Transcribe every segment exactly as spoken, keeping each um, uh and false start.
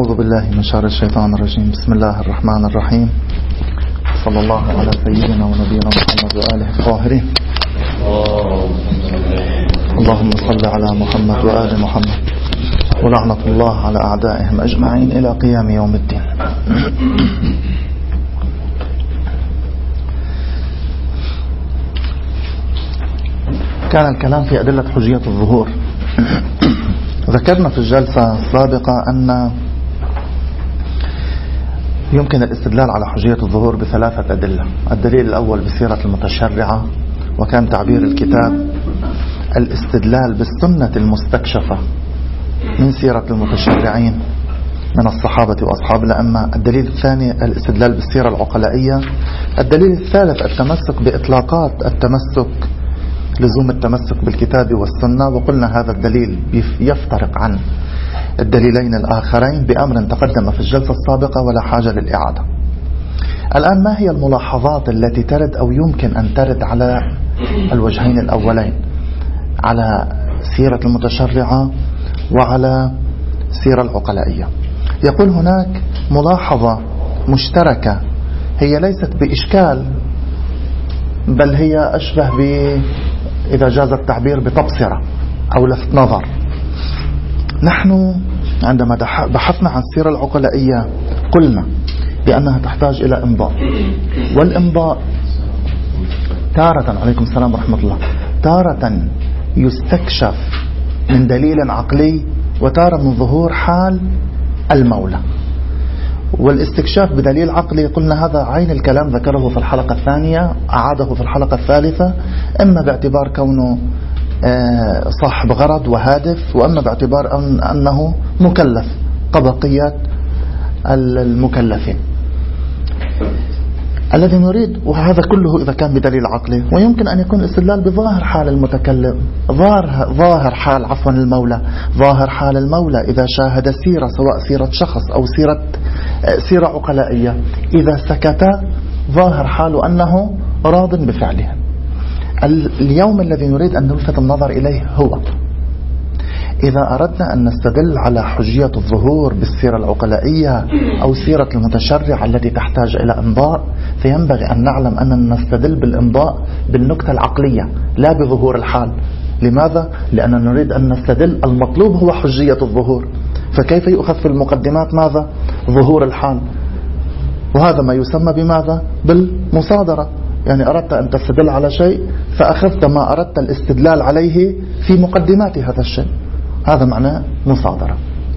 أعوذ بالله من شر الشيطان الرجيم. بسم الله الرحمن الرحيم. صلى الله على سيدنا ونبينا محمد وآله الطاهرين. اللهم صل على محمد وآل محمد ولعنة الله على أعدائهم أجمعين إلى قيام يوم الدين. كان الكلام في أدلة حجية الظهور. ذكرنا في الجلسة السابقة أن يمكن الاستدلال على حجية الظهور بثلاثة أدلة. الدليل الأول بسيرة المتشرعة، وكان تعبير الكتاب الاستدلال بالسنة المستكشفة من سيرة المتشرعين من الصحابة وأصحاب الأئمة. الدليل الثاني الاستدلال بالسيرة العقلائية. الدليل الثالث التمسك بإطلاقات التمسك، لزوم التمسك بالكتاب والسنة. وقلنا هذا الدليل يفترق عن الدليلين الآخرين بأمر تقدم في الجلسة السابقة ولا حاجة للإعادة. الآن ما هي الملاحظات التي ترد أو يمكن أن ترد على الوجهين الأولين، على سيرة المتشرعة وعلى سيرة العقلائية؟ يقول هناك ملاحظة مشتركة هي ليست بإشكال، بل هي أشبه ب إذا جاز التعبير بتبصرة أو لفت نظر. نحن عندما بحثنا عن السيرة العقلائية قلنا بأنها تحتاج إلى إمضاء، والإمضاء تارة عليكم السلام ورحمة الله تارة يستكشف من دليل عقلي، وتارة من ظهور حال المولى. والاستكشاف بدليل عقلي قلنا هذا عين الكلام ذكره في الحلقة الثانية، أعاده في الحلقة الثالثة، إما باعتبار كونه صاحب غرض وهادف، وأما باعتبار أنه مكلف كبقية المكلفين. الذي نريد وهذا كله إذا كان بدليل عقلي، ويمكن أن يكون الاستدلال بظاهر حال المتكلم، ظاهر, ظاهر حال عفوا المولى ظاهر حال المولى إذا شاهد سيرة، سواء سيرة شخص أو سيرة سيرة عقلائية، إذا سكت ظاهر حاله أنه راض بفعله. اليوم الذي نريد أن نلفت النظر إليه هو إذا أردنا أن نستدل على حجية الظهور بالسيرة العقلائية أو سيرة المتشرع التي تحتاج إلى إمضاء، فينبغي أن نعلم أننا نستدل بالإمضاء بالنكتة العقلية لا بظهور الحال. لماذا؟ لأننا نريد أن نستدل، المطلوب هو حجية الظهور، فكيف يؤخذ في المقدمات ماذا؟ ظهور الحال. وهذا ما يسمى بماذا؟ بالمصادرة. يعني أردت أن تستدل على شيء فأخذت ما أردت الاستدلال عليه في مقدمات هذا الشيء، هذا معناه مصادرة.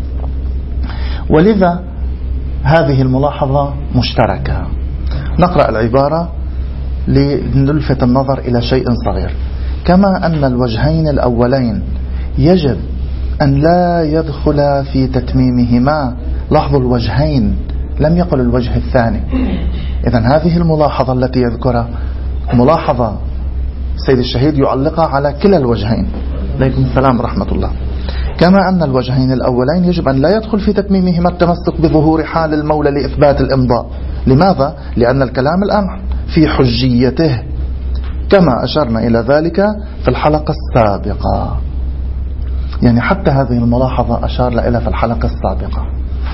ولذا هذه الملاحظة مشتركة. نقرأ العبارة لنلفت النظر إلى شيء صغير. كما أن الوجهين الأولين يجب أن لا يدخل في تتميمهما، لاحظوا الوجهين لم يقل الوجه الثاني. إذن هذه الملاحظة التي يذكرها ملاحظة سيد الشهيد يعلقها على كلا الوجهين. عليكم السلام ورحمة الله. كما أن الوجهين الأولين يجب أن لا يدخل في تتميمهما التمسك بظهور حال المولى لإثبات الإمضاء. لماذا؟ لأن الكلام الآن في حجيته كما أشرنا إلى ذلك في الحلقة السابقة. يعني حتى هذه الملاحظة أشار لها في الحلقة السابقة.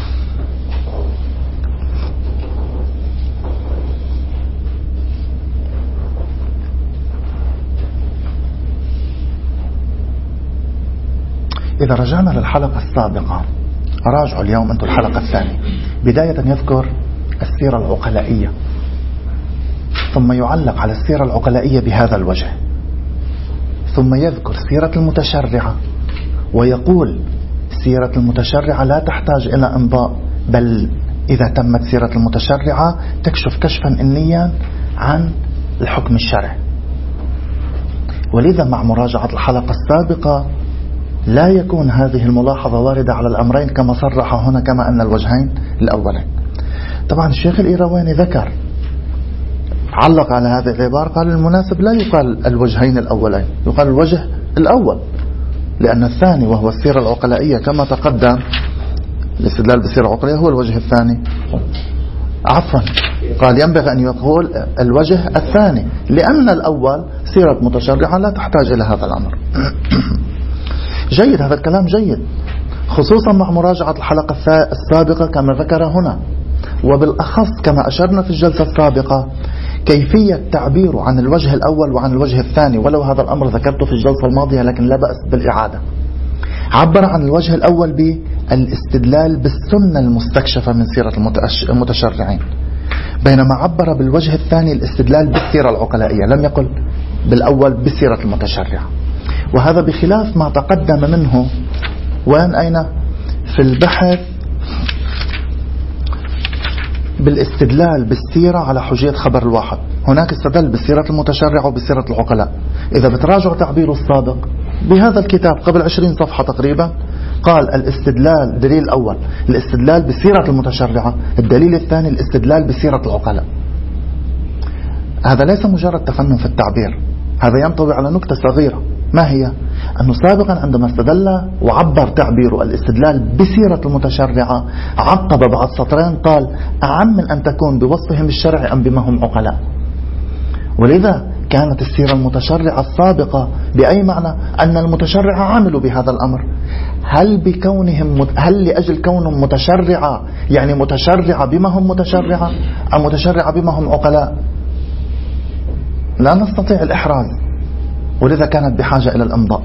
إذا رجعنا للحلقة السابقة، راجعوا اليوم أنتم الحلقة الثانية. بداية يذكر السيرة العقلائية، ثم يعلق على السيرة العقلائية بهذا الوجه، ثم يذكر سيرة المتشرعة ويقول سيرة المتشرعة لا تحتاج إلى إمضاء، بل إذا تمت سيرة المتشرعة تكشف كشفا إنيا عن الحكم الشرعي. ولذا مع مراجعة الحلقة السابقة لا يكون هذه الملاحظة واردة على الأمرين كما صرح هنا، كما أن الوجهين الأولين. طبعا الشيخ الإيرواني ذكر علق على هذه العبارة، قال المناسب لا يقال الوجهين الأولين، يقال الوجه الأول، لأن الثاني وهو السيرة العقلائية كما تقدم الاستدلال بالسيرة العقلائية هو الوجه الثاني. عفوا قال ينبغي أن يقول الوجه الثاني، لأن الأول سيرة متشرعة لا تحتاج إلى هذا الأمر. جيد، هذا الكلام جيد. خصوصا مع مراجعة الحلقة السابقة كما ذكر هنا، وبالأخص كما أشرنا في الجلسة السابقة كيفية تعبيره عن الوجه الأول وعن الوجه الثاني، ولو هذا الأمر ذكرته في الجلسة الماضية لكن لا بأس بالإعادة. عبر عن الوجه الأول بالاستدلال بالسنة المستكشفة من سيرة المتشرعين، بينما عبر بالوجه الثاني الاستدلال بالسيرة العقلائية، لم يقل بالأول بسيرة المتشرع. وهذا بخلاف ما تقدم منه وين أين في البحث بالاستدلال بالسيرة على حجية خبر الواحد. هناك استدل بسيرة المتشرع وبسيرة العقلاء. إذا بتراجع تعبيره السابق بهذا الكتاب قبل عشرين صفحة تقريبا، قال الاستدلال الدليل الأول الاستدلال بسيرة المتشرعة، الدليل الثاني الاستدلال بسيرة العقلاء. هذا ليس مجرد تفنن في التعبير، هذا ينطوي على نكتة صغيرة، ما هي؟ أنه سابقا عندما استدل وعبر تعبيره الاستدلال بسيرة المتشرعة عقب بعد سطرين قال أعم من أن تكون بوصفهم الشرعي أم بما هم عقلاء. ولذا كانت السيرة المتشرعة السابقة بأي معنى؟ أن المتشرعة عملوا بهذا الأمر. هل بكونهم هل لأجل كونهم متشرعة يعني متشرعة بما هم متشرعة أم متشرعة بما هم عقلاء؟ لا نستطيع الإحراز، ولذا كانت بحاجة إلى الإمضاء.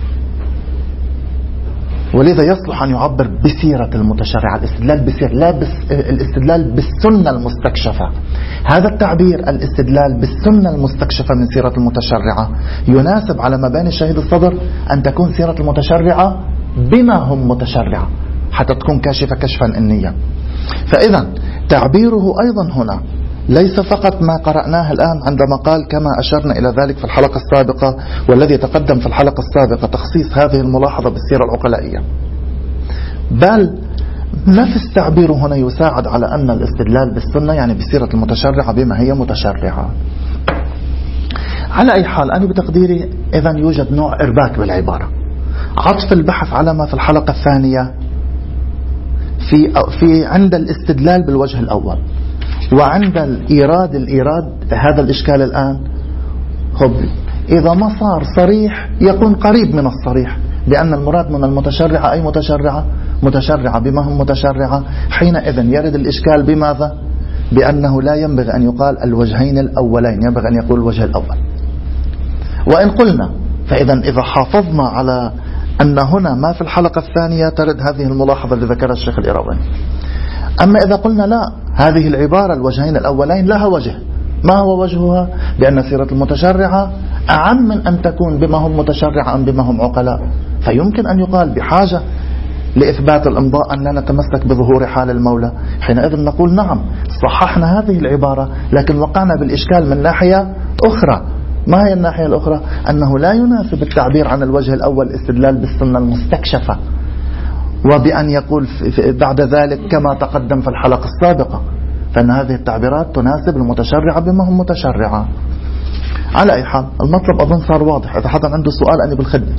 ولذا يصلح أن يعبر بسيرة المتشرعة، الاستدلال بسيرة، لا بس الاستدلال بالسنة المستكشفة. هذا التعبير الاستدلال بالسنة المستكشفة من سيرة المتشرعة يناسب على ما بين الشهيد الصدر أن تكون سيرة المتشرعة بما هم متشرعة حتى تكون كاشفة كشفا إنيا. فإذا تعبيره أيضا هنا ليس فقط ما قرأناه الآن عندما قال كما أشرنا إلى ذلك في الحلقة السابقة، والذي تقدم في الحلقة السابقة تخصيص هذه الملاحظة بالسيرة العقلائية، بل نفس تعبيره هنا يساعد على أن الاستدلال بالسنة يعني بسيرة المتشرعة بما هي متشرعة. على أي حال أنا بتقديري إذن يوجد نوع إرباك بالعبارة، عطف البحث على ما في الحلقة الثانية في في عند الاستدلال بالوجه الأول، وعند الإيراد الإيراد هذا الإشكال الآن خب إذا ما صار صريح يكون قريب من الصريح، لأن المراد من المتشرعة أي متشرعة متشرعة بما هم متشرعة. حينئذ يرد الإشكال بماذا؟ بأنه لا ينبغي أن يقال الوجهين الأولين، ينبغي أن يقول الوجه الأول. وإن قلنا فإذا إذا حافظنا على أن هنا ما في الحلقة الثانية ترد هذه الملاحظة اللي ذكرها الشيخ الإيرواني. أما إذا قلنا لا، هذه العبارة الوجهين الأولين لها وجه، ما هو وجهها؟ بأن سيرة المتشرعة أعم من أن تكون بما هم متشرعة أم بما هم عقلاء، فيمكن أن يقال بحاجة لإثبات الإمضاء أن نتمسك بظهور حال المولى. حينئذ نقول نعم صححنا هذه العبارة، لكن وقعنا بالإشكال من ناحية أخرى. ما هي الناحية الأخرى؟ أنه لا يناسب التعبير عن الوجه الأول استدلال بالسنة المستكشفة، وبأن يقول بعد ذلك كما تقدم في الحلقة السابقة، فإن هذه التعبيرات تناسب المتشرعة بما هم متشرعة. على أي حال المطلب أظن صار واضح. إذا حدا عنده سؤال أنا بالخدمة،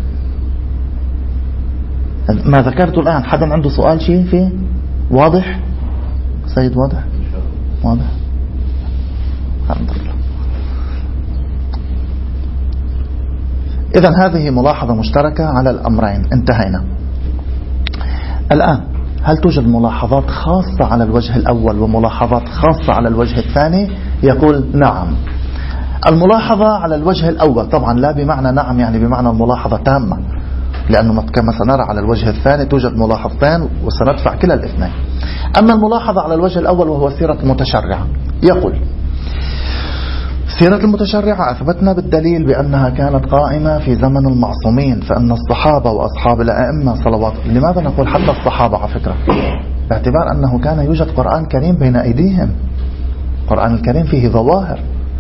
ما ذكرته الآن حدا عنده سؤال شيء فيه واضح؟ سيد واضح واضح الحمد لله. إذن هذه ملاحظة مشتركة على الأمرين، انتهينا. الآن هل توجد ملاحظات خاصة على الوجه الأول وملاحظات خاصة على الوجه الثاني؟ يقول نعم. الملاحظة على الوجه الأول طبعا لا بمعنى نعم يعني بمعنى الملاحظة تامة، لأنه كما سنرى على الوجه الثاني توجد ملاحظتين وسندفع كلا الاثنين. أما الملاحظة على الوجه الأول وهو سيرة المتشرعة، يقول سيرة المتشرعة أثبتنا بالدليل بأنها كانت قائمة في زمن المعصومين، فإن الصحابة وأصحاب الأئمة صلوات. لماذا نقول حتى الصحابة على فكرة؟ باعتبار أنه كان يوجد قرآن كريم بين أيديهم، القرآن الكريم فيه ظواهر،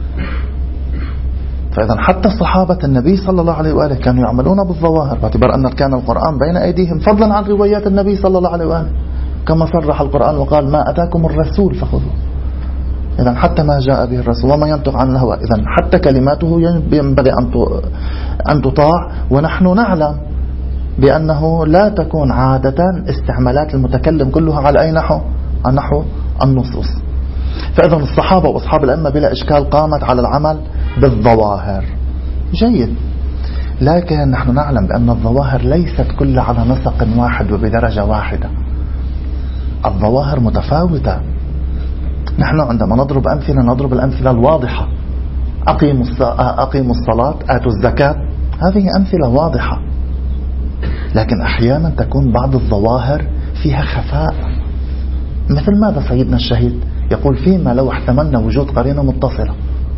فإذا حتى صحابة النبي صلى الله عليه وآله كانوا يعملون بالظواهر، باعتبار أن كان القرآن بين أيديهم، فضلا عن روايات النبي صلى الله عليه وآله، كما صرح القرآن وقال ما أتاكم الرسول فخذوه. إذا حتى ما جاء به الرسول وما ينطق عن الهوى، إذا حتى كلماته ينبغي أن تطاع. ونحن نعلم بأنه لا تكون عادة استعمالات المتكلم كلها على أي نحو؟ عن نحو النصوص. فإذا الصحابة وأصحاب الأئمة بلا إشكال قامت على العمل بالظواهر. جيد. لكن نحن نعلم بأن الظواهر ليست كلها على نسق واحد وبدرجة واحدة. الظواهر متفاوتة. نحن عندما نضرب أمثلة نضرب الأمثلة الواضحة. أقيموا أقيموا الصلاة، آتوا الزكاة، هذه أمثلة واضحة. لكن أحيانا تكون بعض الظواهر فيها خفاء. مثل ماذا سيدنا الشهيد يقول فيما لو احتملنا وجود قرينة متصلة.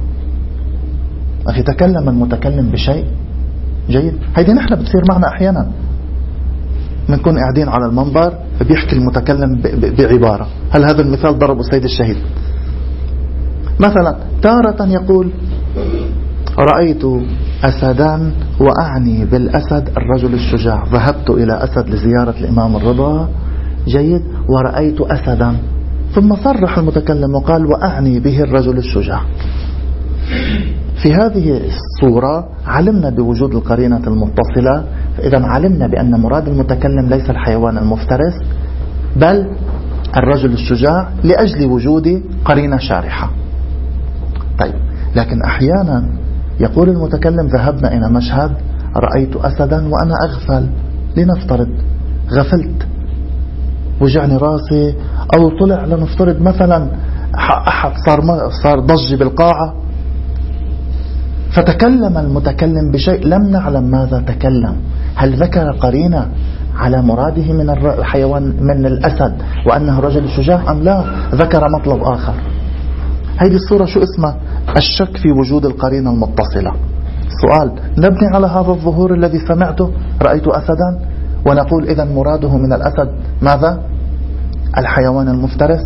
أخي تكلم المتكلم بشيء جيد، هيدي نحن بتصير معنا أحيانا. بنكون قاعدين على المنبر بيحكي المتكلم بعبارة، هل هذا المثال ضربه السيد الشهيد؟ مثلا تارة يقول رأيت أسدا، وأعني بالأسد الرجل الشجاع، ذهبت إلى أسد لزيارة الإمام الرضا، جيد، ورأيت أسدا، ثم صرح المتكلم وقال وأعني به الرجل الشجاع. في هذه الصورة علمنا بوجود القرينة المتصلة، فإذا علمنا بأن مراد المتكلم ليس الحيوان المفترس بل الرجل الشجاع لأجل وجود قرينة شارحة. طيب، لكن أحيانا يقول المتكلم ذهبنا إلى مشهد رأيت أسدا وأنا أغفل، لنفترض غفلت، وجعني راسي، أو طلع لنفترض مثلا أحد صار صار ضج بالقاعة، فتكلم المتكلم بشيء لم نعلم ماذا تكلم. هل ذكر قرينة على مراده من الحيوان من الأسد وأنه رجل شجاع أم لا ذكر مطلب آخر؟ هذه الصورة شو اسمها؟ الشك في وجود القرينة المتصلة. سؤال، نبني على هذا الظهور الذي سمعته رأيت أسدا ونقول إذا مراده من الأسد ماذا؟ الحيوان المفترس.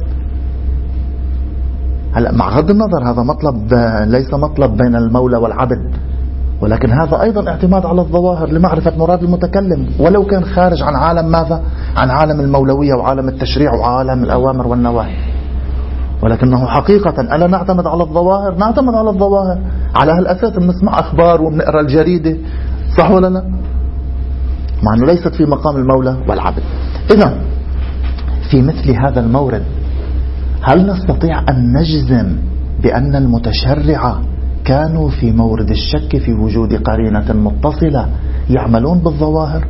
هلا مع غض النظر هذا مطلب ليس مطلب بين المولى والعبد، ولكن هذا أيضا اعتماد على الظواهر لمعرفة مراد المتكلم، ولو كان خارج عن عالم ماذا؟ عن عالم المولوية وعالم التشريع وعالم الأوامر والنواهي. ولكنه حقيقة ألا نعتمد على الظواهر؟ نعتمد على الظواهر. على هالأساس بنسمع أخبار وبنقرأ الجريدة، صح ولا لا؟ مع أنه ليست في مقام المولى والعبد. إذا في مثل هذا المورد هل نستطيع أن نجزم بأن المتشرعة كانوا في مورد الشك في وجود قرينة متصلة يعملون بالظواهر؟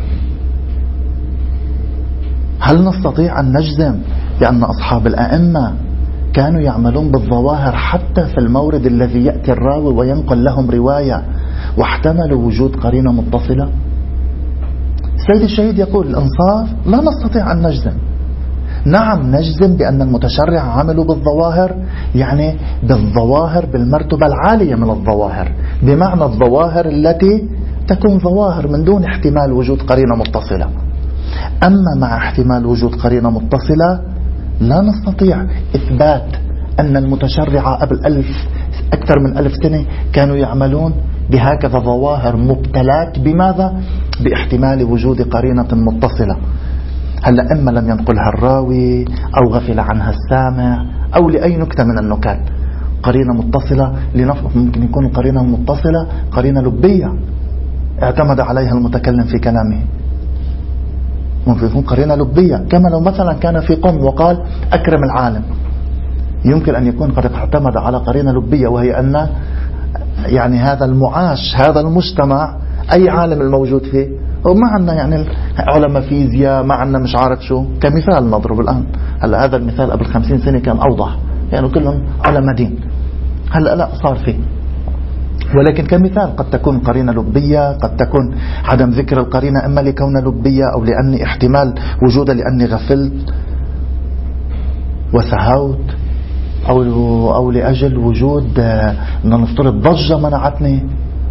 هل نستطيع أن نجزم بأن أصحاب الأئمة كانوا يعملون بالظواهر حتى في المورد الذي يأتي الراوي وينقل لهم رواية واحتملوا وجود قرينة متصلة؟ سيد الشهيد يقول الإنصاف لا نستطيع أن نجزم. نعم نجزم بأن المتشرع عملوا بالظواهر، يعني بالظواهر بالمرتبة العالية من الظواهر، بمعنى الظواهر التي تكون ظواهر من دون احتمال وجود قرينة متصلة. أما مع احتمال وجود قرينة متصلة لا نستطيع إثبات أن المتشرع قبل ألف أكثر من ألف سنة كانوا يعملون بهكذا ظواهر مبتلات بماذا؟ باحتمال وجود قرينة متصلة. هلا إما لم ينقلها الراوي أو غفل عنها السامع أو لأي نكتة من النكات. قرينة متصلة لنفرض ممكن يكون القرينة المتصلة قرينة لبية اعتمد عليها المتكلم في كلامه، ممكن يكون قرينة لبية، كما لو مثلا كان في قم وقال أكرم العالم، يمكن أن يكون قد اعتمد على قرينة لبية، وهي أن يعني هذا المعاش هذا المجتمع أي عالم الموجود فيه، وما عندنا يعني علماء فيزياء، ما عندنا مش عارف شو، كمثال نضرب الآن. هلا هذا المثال قبل خمسين سنة كان أوضح، يعني كلهم علماء دين، هلا لا صار فيه. ولكن كمثال قد تكون قرينة لبية، قد تكون عدم ذكر القرينة إما لكون لبية أو لأني احتمال وجودها لأني غفلت وسهوت، أو أو لأجل وجود نفترض ضجة منعتني،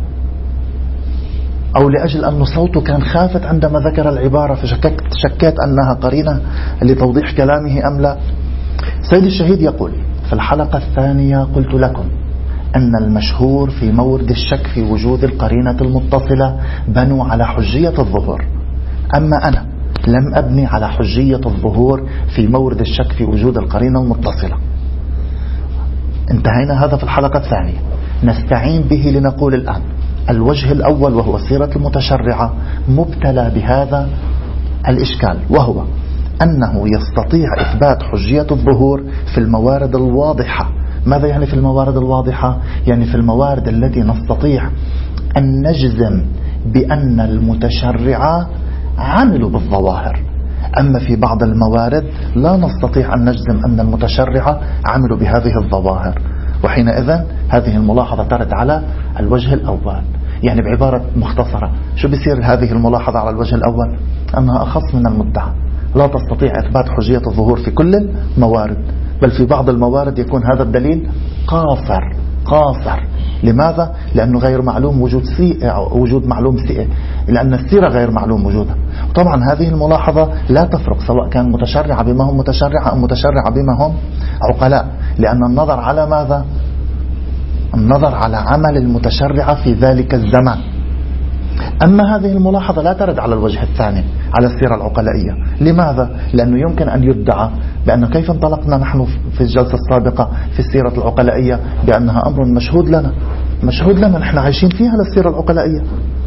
أو لأجل أن صوته كان خافت عندما ذكر العبارة فشككت شكيت أنها قرينة لتوضيح كلامه أم لا. سيد الشهيد يقول في الحلقة الثانية قلت لكم أن المشهور في مورد الشك في وجود القرينة المتصلة بنوا على حجية الظهور، أما أنا لم أبني على حجية الظهور في مورد الشك في وجود القرينة المتصلة. انتهينا هذا في الحلقة الثانية. نستعين به لنقول الآن الوجه الأول وهو سيرة المتشرعة مبتلى بهذا الإشكال، وهو أنه يستطيع إثبات حجية الظهور في الموارد الواضحة. ماذا يعني في الموارد الواضحة؟ يعني في الموارد التي نستطيع أن نجزم بأن المتشرع عملوا بالظواهر. أما في بعض الموارد لا نستطيع أن نجزم أن المتشرع عملوا بهذه الظواهر، وحينئذ هذه الملاحظة ترد على الوجه الأول. يعني بعبارة مختصرة شو بيصير هذه الملاحظة على الوجه الأول؟ أنها أخص من المدعى، لا تستطيع إثبات حجية الظهور في كل الموارد، بل في بعض الموارد يكون هذا الدليل قاصر قاصر. لماذا؟ لأنه غير معلوم وجود سي وجود معلوم سي لأن السيرة غير معلوم وجودها. طبعا هذه الملاحظة لا تفرق سواء كان متشرع بما هم متشرع أو متشرع بما هم عقلاء، لأن النظر على ماذا؟ النظر على عمل المتشرع في ذلك الزمان. أما هذه الملاحظة لا ترد على الوجه الثاني على السيرة العقلائية. لماذا؟ لأنه يمكن أن يدعى بأنه كيف انطلقنا نحن في الجلسة السابقة في السيرة العقلائية بأنها أمر مشهود لنا مشهود لنا نحن عايشين فيها للسيرة العقلائية،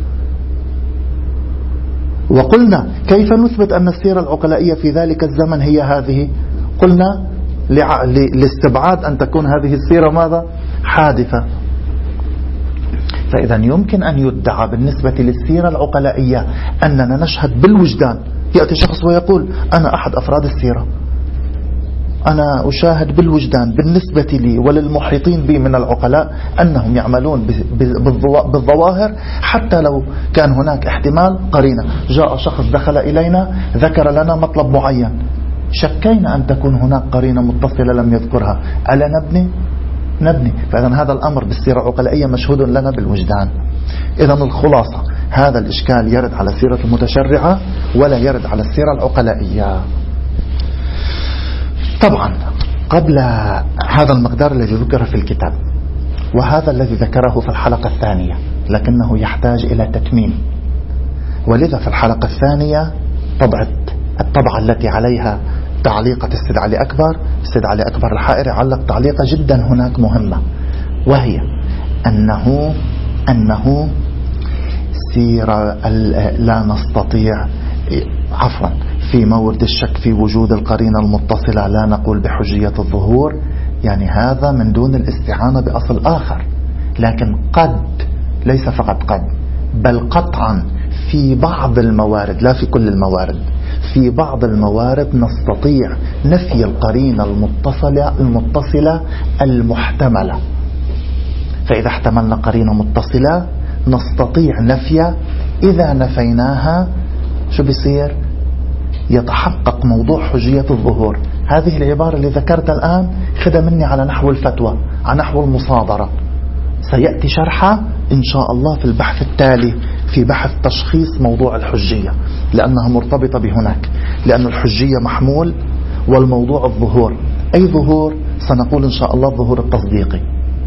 وقلنا كيف نثبت أن السيرة العقلائية في ذلك الزمن هي هذه؟ قلنا لاستبعاد أن تكون هذه السيرة ماذا؟ حادثة. فإذا يمكن أن يدعى بالنسبة للسيرة العقلائية أننا نشهد بالوجدان. يأتي شخص ويقول أنا أحد أفراد السيرة، أنا أشاهد بالوجدان بالنسبة لي وللمحيطين بي من العقلاء أنهم يعملون بالظواهر، حتى لو كان هناك احتمال قرينة. جاء شخص دخل إلينا ذكر لنا مطلب معين، شكينا أن تكون هناك قرينة متصلة لم يذكرها، ألا نبني؟ نبني. فإذا هذا الأمر بالسيرة العقلائية مشهود لنا بالوجدان. إذا الخلاصة هذا الإشكال يرد على سيرة المتشرعة ولا يرد على السيرة العقلائية. طبعا قبل هذا المقدار الذي ذكر في الكتاب وهذا الذي ذكره في الحلقة الثانية، لكنه يحتاج إلى تتميم، ولذا في الحلقة الثانية طبعت الطبعة التي عليها تعليقة السيد علي أكبر السيد علي أكبر الحائري علق تعليقة جدا هناك مهمة، وهي أنه أنه سيرة لا نستطيع عفوا في مورد الشك في وجود القرينة المتصلة لا نقول بحجية الظهور. يعني هذا من دون الاستعانة بأصل آخر، لكن قد ليس فقط قد بل قطعا في بعض الموارد، لا في كل الموارد، في بعض الموارد نستطيع نفي القرينة المتصلة المتصلة المحتملة. فإذا احتملنا قرينة متصلة نستطيع نفي، إذا نفيناها شو بيصير؟ يتحقق موضوع حجية الظهور. هذه العبارة اللي ذكرت الآن خذها مني على نحو الفتوى، على نحو المصادرة، سيأتي شرحها إن شاء الله في البحث التالي في بحث تشخيص موضوع الحجية، لأنها مرتبطة بهناك، لأن الحجية محمول والموضوع الظهور. أي ظهور؟ سنقول إن شاء الله الظهور التصديقي.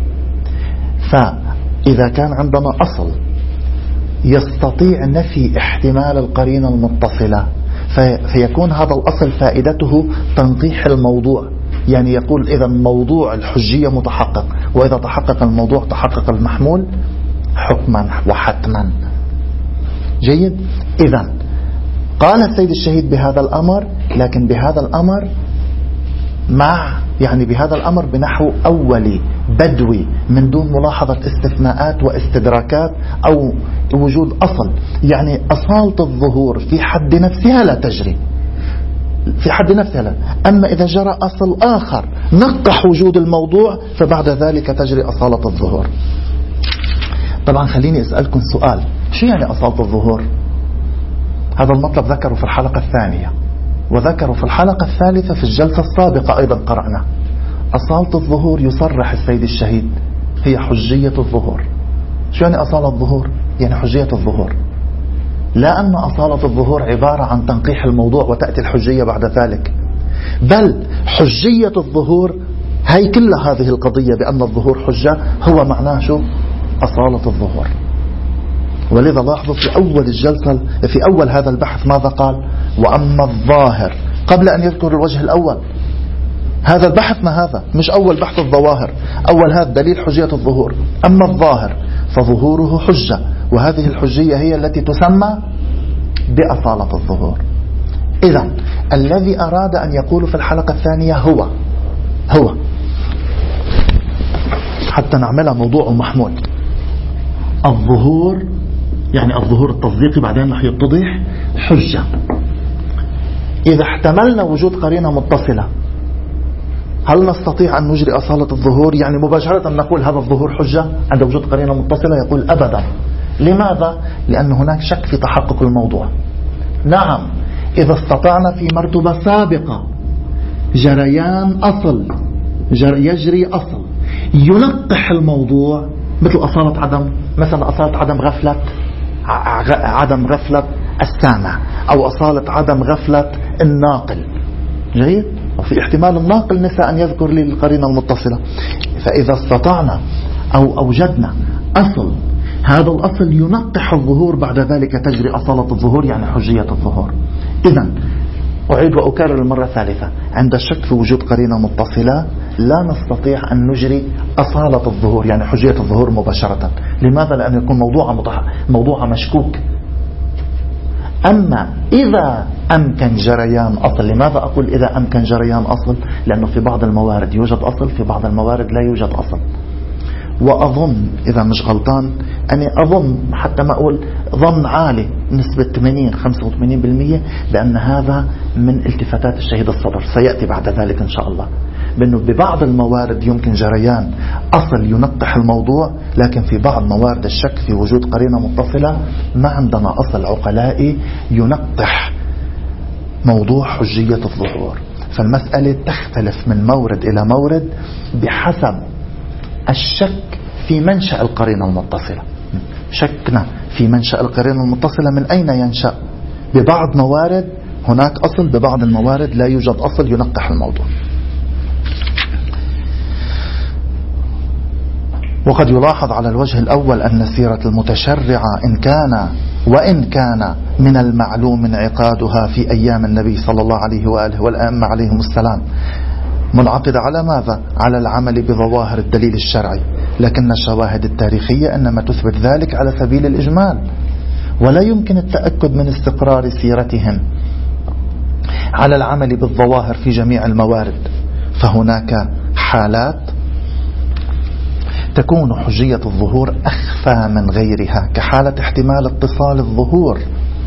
فإذا كان عندنا أصل يستطيع نفي احتمال القرينة المتصلة، فيكون هذا الأصل فائدته تنقيح الموضوع، يعني يقول إذا موضوع الحجية متحقق، وإذا تحقق الموضوع تحقق المحمول حكما وحتما. جيد. إذا قال السيد الشهيد بهذا الأمر، لكن بهذا الأمر مع يعني بهذا الأمر بنحو أولي بدوي من دون ملاحظة استثناءات واستدراكات أو وجود أصل. يعني أصالة الظهور في حد نفسها لا تجري، في حد نفسها لا. أما إذا جرى أصل آخر نقح وجود الموضوع فبعد ذلك تجري أصالة الظهور. طبعا خليني أسألكم سؤال، شو يعني أصالة الظهور؟ هذا المطلب ذكره في الحلقة الثانية وذكره في الحلقة الثالثة في الجلسة السابقة أيضا قرأنا. أصالة الظهور يصرح السيد الشهيد هي حجية الظهور. شو يعني أصالة الظهور؟ يعني حجية الظهور، لا أن أصالة الظهور عبارة عن تنقيح الموضوع وتأتي الحجية بعد ذلك، بل حجية الظهور هي كل هذه القضية بأن الظهور حجة هو معناه شو؟ أصالة الظهور. ولذا لاحظوا في أول الجلسة في أول هذا البحث ماذا قال؟ وأما الظاهر، قبل أن يذكر الوجه الأول. هذا بحثنا هذا مش أول بحث الظواهر، أول هذا دليل حجية الظهور. أما الظاهر فظهوره حجة، وهذه الحجية هي التي تسمى بأصالة الظهور. إذن الذي أراد أن يقول في الحلقة الثانية هو هو حتى نعملها موضوع محمول، الظهور يعني الظهور التصديقي بعدين رح يتضح حجة. إذا احتملنا وجود قرينة متصلة هل نستطيع أن نجري أصالة الظهور؟ يعني مباشرة نقول هذا الظهور حجة عند وجود قرينة متصلة؟ يقول أبدا. لماذا؟ لأن هناك شك في تحقق الموضوع. نعم، إذا استطعنا في مرتبة سابقة جريان أصل جر يجري أصل يلقح الموضوع، مثل أصالة عدم مثلا أصالة عدم غفلة عدم غفلة السامع، أو أصالة عدم غفلة الناقل. جيد؟ وفي احتمال الناقل نسى أن يذكر لي القرينة المتصلة. فإذا استطعنا أو أوجدنا أصل، هذا الأصل ينقح الظهور، بعد ذلك تجري أصالة الظهور يعني حجية الظهور. إذن أعيد وأكرر المرة الثالثة، عند الشك في وجود قرينة متصلة لا نستطيع أن نجري أصالة الظهور يعني حجية الظهور مباشرة. لماذا؟ لأن يكون موضوع متح... موضوع مشكوك. أما إذا أمكن جريان أصل، لماذا أقول إذا أمكن جريان أصل؟ لأنه في بعض الموارد يوجد أصل، في بعض الموارد لا يوجد أصل. وأظن إذا مش غلطان أني أظن حتى ما أقول ظن عالي نسبة ثمانين خمسة وثمانين بالمئة بأن هذا من التفاتات الشهيد الصدر. سيأتي بعد ذلك إن شاء الله بأنه ببعض الموارد يمكن جريان أصل ينقح الموضوع، لكن في بعض موارد الشك في وجود قرينة متصلة ما عندنا أصل عقلائي ينقح موضوع حجية الظهور. فالمسألة تختلف من مورد إلى مورد بحسب الشك في منشأ القرينة المتصلة. شكنا في منشأ القرينة المتصلة من أين ينشأ؟ ببعض موارد هناك أصل، ببعض الموارد لا يوجد أصل ينقح الموضوع. وقد يلاحظ على الوجه الأول أن سيرة المتشرعة إن كان وإن كان من المعلوم انعقادها في أيام النبي صلى الله عليه وآله والأئمة عليهم السلام منعقد على ماذا؟ على العمل بظواهر الدليل الشرعي، لكن الشواهد التاريخية إنما تثبت ذلك على سبيل الإجمال، ولا يمكن التأكد من استقرار سيرتهم على العمل بالظواهر في جميع الموارد. فهناك حالات تكون حجية الظهور أخفى من غيرها، كحالة احتمال اتصال الظهور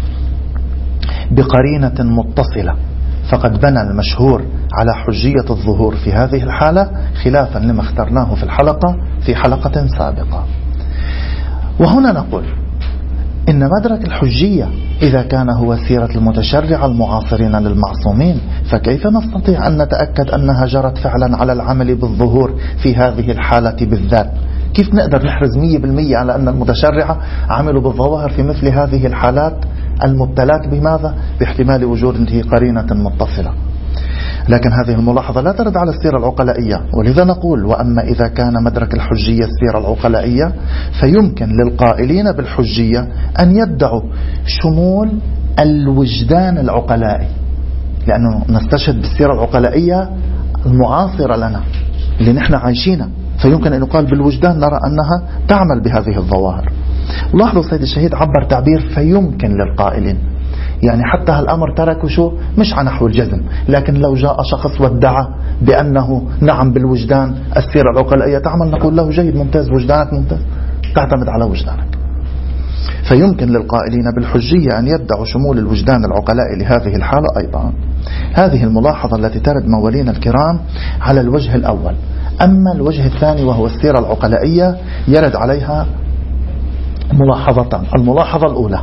بقرينة متصلة، فقد بنى المشهور على حجية الظهور في هذه الحالة خلافا لما اخترناه في الحلقة في حلقة سابقة. وهنا نقول إن مدرك الحجية إذا كان هو سيرة المتشرع المعاصرين للمعصومين، فكيف نستطيع أن نتأكد أنها جرت فعلا على العمل بالظهور في هذه الحالة بالذات؟ كيف نقدر نحرز مية بالمية على أن المتشرعة عملوا بالظواهر في مثل هذه الحالات المبتلات بماذا؟ باحتمال وجود قرينة متصلة. لكن هذه الملاحظة لا ترد على السيرة العقلائية، ولذا نقول وأما إذا كان مدرك الحجية السيرة العقلائية فيمكن للقائلين بالحجية أن يدعوا شمول الوجدان العقلائي، لأنه نستشهد بالسيرة العقلائية المعاصرة لنا اللي نحن عايشينها، فيمكن أن يقال بالوجدان نرى أنها تعمل بهذه الظواهر. لاحظوا سيد الشهيد عبر تعبير فيمكن للقائلين، يعني حتى هالأمر تركوا شو مش على نحو الجزم، لكن لو جاء شخص وادعى بأنه نعم بالوجدان السيرة العقلائية تعمل، نقول له جيد ممتاز، وجدانك ممتاز، تعتمد على وجدانك. فيمكن للقائلين بالحجية أن يدعوا شمول الوجدان العقلائي لهذه الحالة أيضا. هذه الملاحظة التي ترد موالينا الكرام على الوجه الأول. أما الوجه الثاني وهو السيرة العقلائية يرد عليها ملاحظتان. الملاحظة الأولى: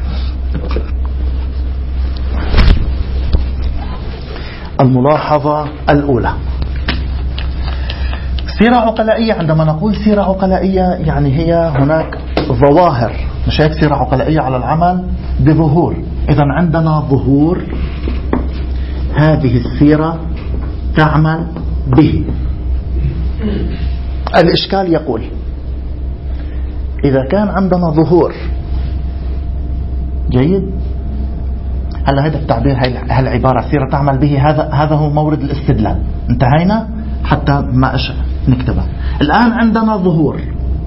الملاحظة الأولى سيرة عقلائية. عندما نقول سيرة عقلائية يعني هي هناك ظواهر، مش هيك سيرة عقلائية على العمل بظهور. إذا عندنا ظهور، هذه السيرة تعمل به. الإشكال يقول إذا كان عندنا ظهور جيد، هلا هذا التعبير، هاي العبارة سيرة تعمل به، هذا هذا هو مورد الاستدلال، انتهينا حتى ما أش نكتبها. الآن عندنا ظهور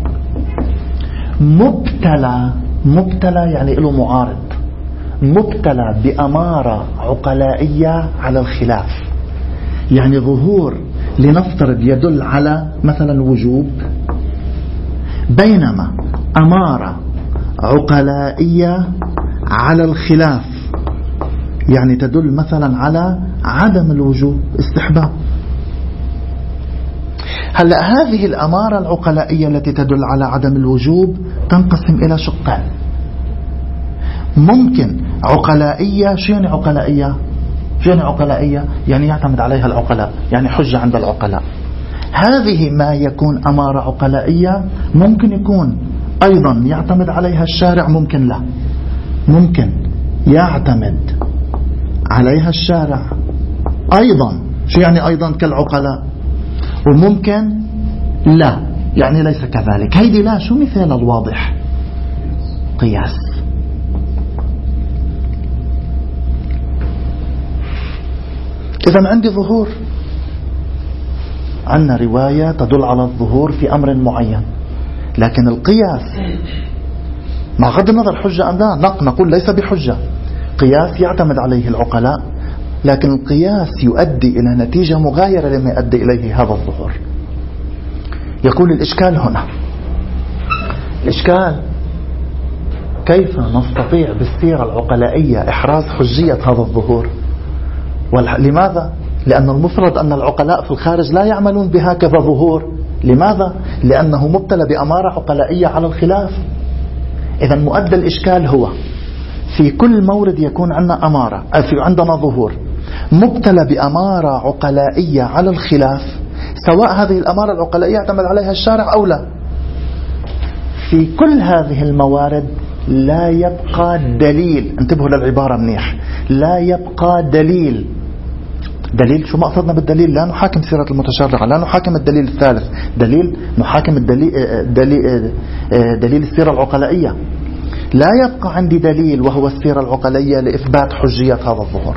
مبتلى، مبتلى يعني له معارض، مبتلى بأمارة عقلائية على الخلاف، يعني ظهور لنفترض يدل على مثلا وجوب، بينما أمارة عقلائية على الخلاف، يعني تدل مثلا على عدم الوجوب، استحباب. هلأ هذه الأمارة العقلائية التي تدل على عدم الوجوب تنقسم إلى شقين. ممكن عقلائية، شو يعني عقلائية؟ شو يعني عقلائية؟ يعني يعتمد عليها العقلاء، يعني حجة عند العقلاء. هذه ما يكون أمارة عقلائية ممكن يكون أيضا يعتمد عليها الشارع، ممكن لا. ممكن يعتمد عليها الشارع أيضا، شو يعني أيضا كالعقلاء، وممكن لا، يعني ليس كذلك. هيدي لا، شو مثال الواضح؟ قياس. إذن عندي ظهور، عندنا رواية تدل على الظهور في أمر معين، لكن القياس مع غض النظر حجة أم لا، نقول ليس بحجة، قياس يعتمد عليه العقلاء، لكن القياس يؤدي إلى نتيجة مغايرة لما يؤدي إليه هذا الظهور. يكون الإشكال هنا، الإشكال كيف نستطيع بالسيرة العقلائية إحراز حجية هذا الظهور؟ لماذا؟ لأن المفرض أن العقلاء في الخارج لا يعملون بهكذا ظهور. لماذا؟ لأنه مبتلى بأمارة عقلائية على الخلاف. إذا مؤدى الإشكال هو في كل مورد يكون عندنا أمارة، أو في عندنا ظهور مبتلى بأمارة عقلائية على الخلاف، سواء هذه الأمارة العقلائية اعتمد عليها الشارع أو لا. في كل هذه الموارد لا يبقى دليل، انتبهوا للعبارة منيح، لا يبقى دليل. دليل، شو مقصدنا بالدليل؟ لا نحاكم سيرة المتشرع، لا نحاكم الدليل الثالث، دليل نحاكم الدليل دليل, دليل السيرة العقلائية. لا يبقى عندي دليل وهو السيرة العقلائية لإثبات حجية هذا الظهور.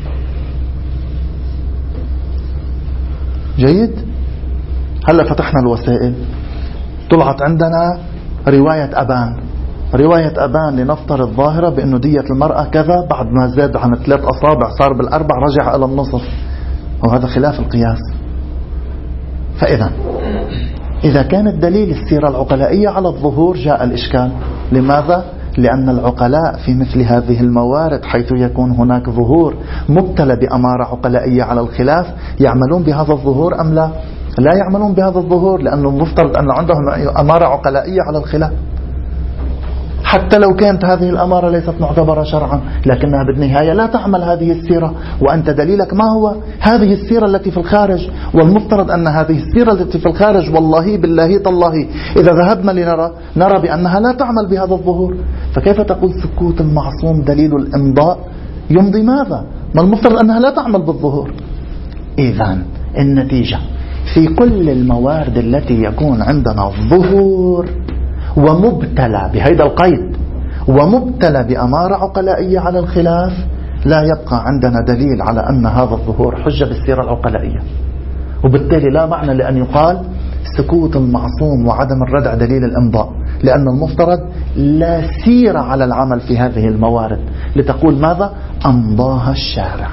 جيد؟ هلا فتحنا الوسائل، طلعت عندنا رواية أبان. رواية أبان لنفترض ظاهرة بأنه دية المرأة كذا، بعد ما زاد عن ثلاث أصابع صار بالأربع، رجع إلى النصف، وهذا خلاف القياس. فإذا إذا كان الدليل السيرة العقلائية على الظهور جاء الإشكال. لماذا؟ لأن العقلاء في مثل هذه الموارد حيث يكون هناك ظهور مبتلى بأمارة عقلائية على الخلاف يعملون بهذا الظهور أم لا؟ لا يعملون بهذا الظهور، لأنه المفترض أن عندهم أمارة عقلائية على الخلاف، حتى لو كانت هذه الأمارة ليست معتبرة شرعا، لكنها بالنهاية لا تعمل هذه السيرة. وأنت دليلك ما هو؟ هذه السيرة التي في الخارج، والمفترض أن هذه السيرة التي في الخارج والله بالله تالله إذا ذهبنا لنرى نرى بأنها لا تعمل بهذا الظهور. فكيف تقول سكوت المعصوم دليل الإمضاء؟ يمضي ماذا؟ ما المفترض أنها لا تعمل بالظهور. إذن النتيجة في كل الموارد التي يكون عندنا ظهور ومبتلى بهذا القيد ومبتلى بأمارة عقلائية على الخلاف، لا يبقى عندنا دليل على أن هذا الظهور حجة بالسيرة العقلائية، وبالتالي لا معنى لأن يقال سكوت المعصوم وعدم الردع دليل الإمضاء، لأن المفترض لا سيرة على العمل في هذه الموارد لتقول ماذا؟ أمضاها الشارع.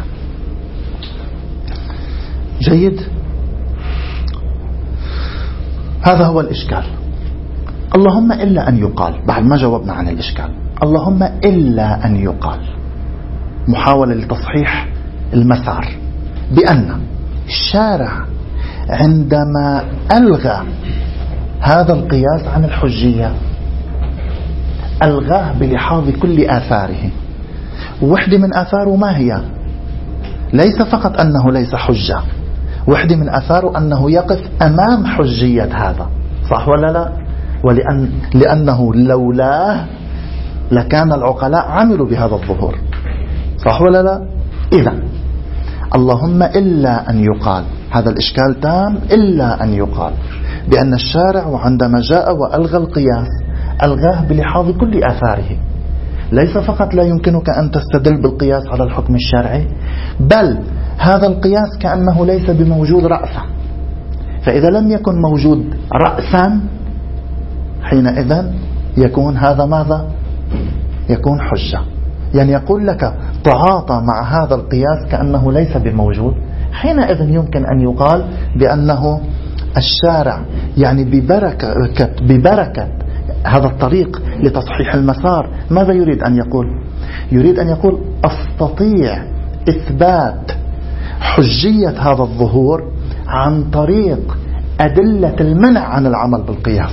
جيد؟ هذا هو الإشكال. اللهم إلا أن يقال، بعد ما جاوبنا عن الإشكال، اللهم إلا أن يقال محاولة لتصحيح المسار بأن الشارع عندما ألغى هذا القياس عن الحجية ألغاه بلحاظ كل آثاره. وحدة من آثاره ما هي؟ ليس فقط أنه ليس حجة، وحدة من آثاره أنه يقف أمام حجية هذا، صح ولا لا؟ ولأن لأنه لولاه لكان العقلاء عملوا بهذا الظهور، صح ولا لا؟ إذن اللهم إلا أن يقال، هذا الإشكال تام، إلا أن يقال بأن الشارع عندما جاء وألغى القياس ألغاه بلحاظ كل آثاره. ليس فقط لا يمكنك أن تستدل بالقياس على الحكم الشرعي، بل هذا القياس كأنه ليس بموجود رأسا. فإذا لم يكن موجود رأسا حينئذ يكون هذا ماذا؟ يكون حجة. يعني يقول لك تعاطى مع هذا القياس كأنه ليس بموجود، حينئذ يمكن أن يقال بأنه الشارع يعني ببركة, ببركة هذا الطريق لتصحيح المسار. ماذا يريد أن يقول؟ يريد أن يقول أستطيع إثبات حجية هذا الظهور عن طريق أدلة المنع عن العمل بالقياس،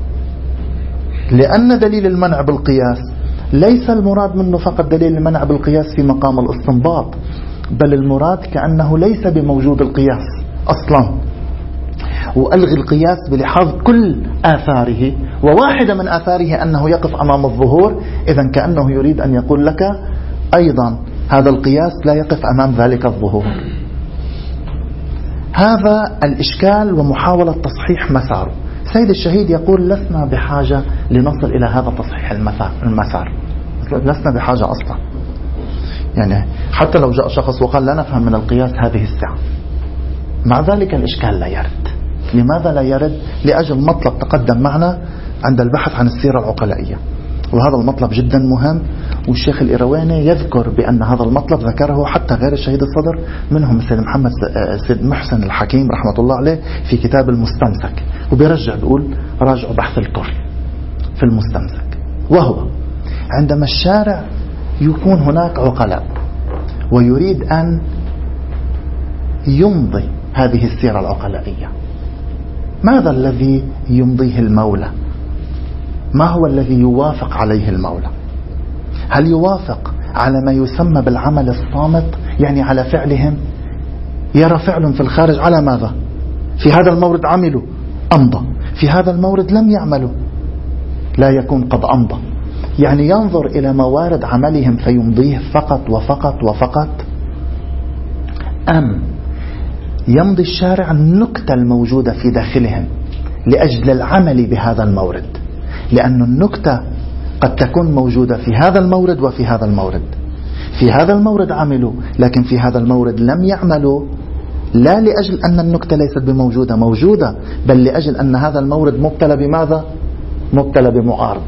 لأن دليل المنع بالقياس ليس المراد منه فقط دليل المنع بالقياس في مقام الاستنباط، بل المراد كأنه ليس بموجود القياس أصلا، وألغي القياس بلحاظ كل آثاره، وواحدة من آثاره أنه يقف أمام الظهور. إذن كأنه يريد أن يقول لك أيضا هذا القياس لا يقف أمام ذلك الظهور. هذا الإشكال ومحاولة تصحيح مساره. سيد الشهيد يقول لسنا بحاجة لنصل إلى هذا تصحيح المسار، لسنا بحاجة أصلا. يعني حتى لو جاء شخص وقال لا نفهم من القياس هذه الساعة، مع ذلك الإشكال لا يرد. لماذا لا يرد؟ لأجل مطلب تقدم معنا عند البحث عن السيرة العقلائية، وهذا المطلب جدا مهم، والشيخ الإيرواني يذكر بأن هذا المطلب ذكره حتى غير الشهيد الصدر، منهم سيد محمد سيد محسن الحكيم رحمة الله عليه في كتاب المستمسك، وبيرجع بيقول راجعوا بحث الكل في المستمسك. وهو عندما الشارع يكون هناك عقلاء ويريد أن يمضي هذه السيرة العقلائية، ماذا الذي يمضيه المولى؟ ما هو الذي يوافق عليه المولى؟ هل يوافق على ما يسمى بالعمل الصامت، يعني على فعلهم؟ يرى فعل في الخارج على ماذا؟ في هذا المورد عملوا أمضى، في هذا المورد لم يعملوا لا يكون قد أمضى. يعني ينظر إلى موارد عملهم فيمضيه فقط وفقط وفقط، أم يمضي الشارع النكتة الموجودة في داخلهم لأجل العمل بهذا المورد؟ لأن النكتة قد تكون موجودة في هذا المورد وفي هذا المورد. في هذا المورد عملوا، لكن في هذا المورد لم يعملوا، لا لأجل أن النكتة ليست بموجودة، موجودة، بل لأجل أن هذا المورد مبتلى بماذا؟ مبتلى بمعارض.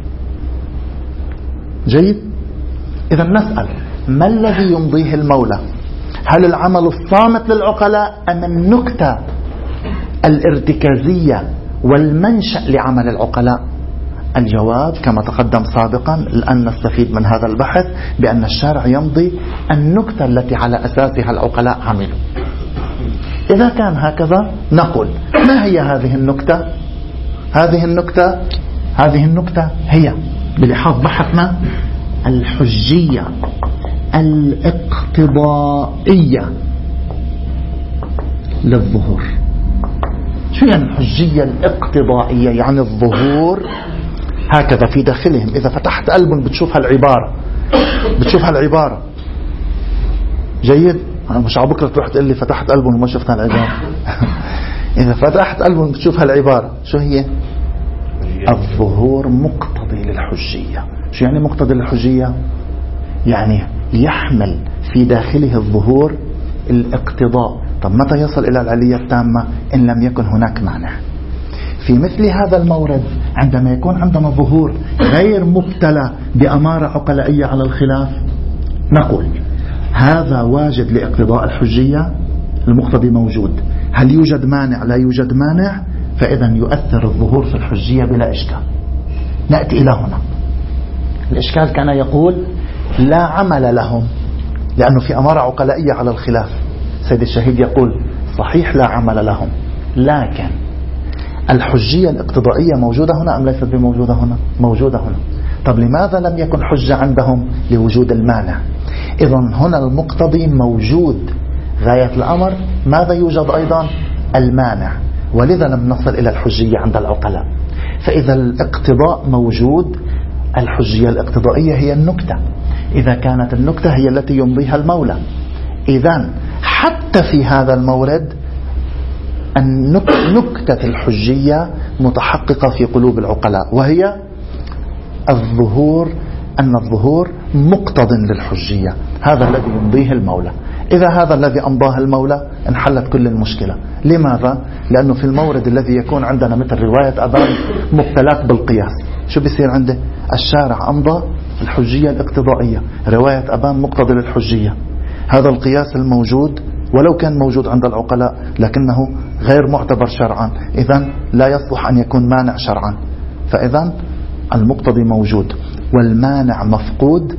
جيد؟ إذا نسأل ما الذي يمضيه المولى؟ هل العمل الصامت للعقلاء أم النكتة الارتكازية والمنشأ لعمل العقلاء؟ الجواب كما تقدم سابقا، الآن نستفيد من هذا البحث بأن الشارع يمضي النكتة التي على أساسها العقلاء عملوا. إذا كان هكذا نقول ما هي هذه النكتة؟ هذه النكتة هذه النكتة هي بلحاظ بحثنا الحجية الاقتضائية للظهور. شو يعني الحجية الاقتضائية؟ يعني الظهور هكذا في داخلهم. إذا فتحت قلبهم بتشوف هالعبارة، بتشوف هالعبارة. جيد؟ أنا مش على بكرة تروح تقول لي فتحت قلبهم وما شفت هالعبارة. إذا فتحت قلبهم بتشوف هالعبارة. شو هي؟ الظهور مقتضي للحجية. شو يعني مقتضي للحجية؟ يعني يحمل في داخله الظهور الاقتضاء. طب متى يصل إلى العلية التامة؟ إن لم يكن هناك مانع. في مثل هذا المورد عندما يكون عندنا ظهور غير مبتلى بأمارة عقلائية على الخلاف، نقول هذا واجد لاقتضاء الحجية، المقتضي موجود. هل يوجد مانع؟ لا يوجد مانع، فإذا يؤثر الظهور في الحجية بلا إشكال. نأتي إلى هنا. الإشكال كان يقول لا عمل لهم لأنه في أمارة عقلائية على الخلاف. سيد الشهيد يقول صحيح لا عمل لهم، لكن الحجية الاقتضائية موجودة هنا أم ليست بموجودة هنا؟ موجودة هنا. طب لماذا لم يكن حجة عندهم؟ لوجود المانع. إذن هنا المقتضي موجود، غاية الأمر ماذا يوجد أيضا؟ المانع، ولذا لم نصل إلى الحجية عند العقلاء. فإذا الاقتضاء موجود، الحجية الاقتضائية هي النكتة. إذا كانت النكتة هي التي يمضيها المولى، إذن حتى في هذا المورد نكتة الحجية متحققة في قلوب العقلاء، وهي الظهور، أن الظهور مقتض للحجية. هذا الذي يمضيه المولى. إذا هذا الذي أمضاه المولى انحلت كل المشكلة. لماذا؟ لأنه في المورد الذي يكون عندنا مثل رواية أبان مبتلات بالقياس، شو بيصير عنده؟ الشارع أمضى الحجية الاقتضائية، رواية أبان مقتضى للحجية. هذا القياس الموجود ولو كان موجود عند العقلاء لكنه غير معتبر شرعا، إذن لا يصلح أن يكون مانع شرعا. فإذن المقتضي موجود والمانع مفقود